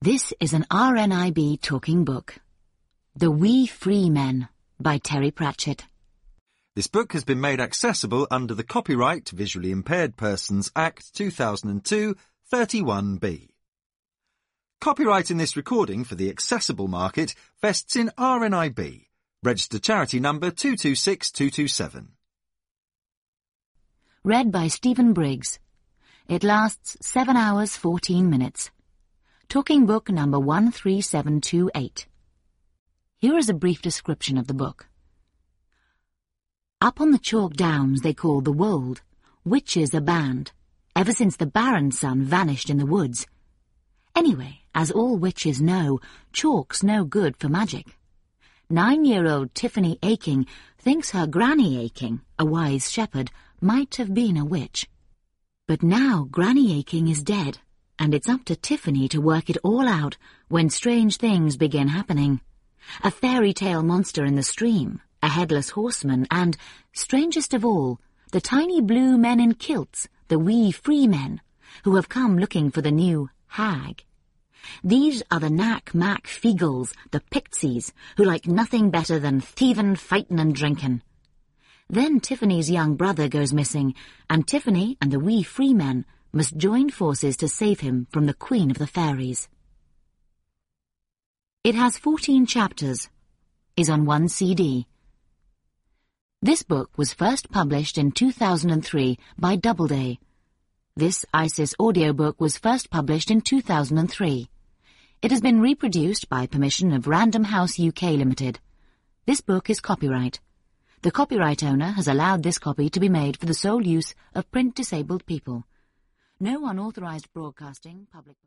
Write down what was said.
This is an RNIB talking book. The We Free Men by Terry Pratchett. This book has been made accessible under the Copyright Visually Impaired Persons Act 2002 31B. Copyright in this recording for the accessible market vests in RNIB, registered charity number 226227. Read by Stephen Briggs. It lasts 7 hours 14 minutes. Talking book number 13728. Here is a brief description of the book. Up on the chalk downs they call the wold, witches are banned, ever since the Baron's son vanished in the woods. Anyway, as all witches know, chalk's no good for magic. 9-year-old Tiffany Aching thinks her Granny Aching, a wise shepherd, might have been a witch. But now Granny Aching is dead, and it's up to Tiffany to work it all out when strange things begin happening. A fairy tale monster in the stream, a headless horseman, and, strangest of all, the tiny blue men in kilts, the wee free men, who have come looking for the new hag. These are the knack-mack feagles, the pixies, who like nothing better than thievin', fightin' and drinkin'. Then Tiffany's young brother goes missing, and Tiffany and the wee free men must join forces to save him from the Queen of the Fairies. It has 14 chapters, is on 1 CD. This book was first published in 2003 by Doubleday. This ISIS audiobook was first published in 2003. It has been reproduced by permission of Random House UK Limited. This book is copyright. The copyright owner has allowed this copy to be made for the sole use of print-disabled people. No unauthorized broadcasting, public...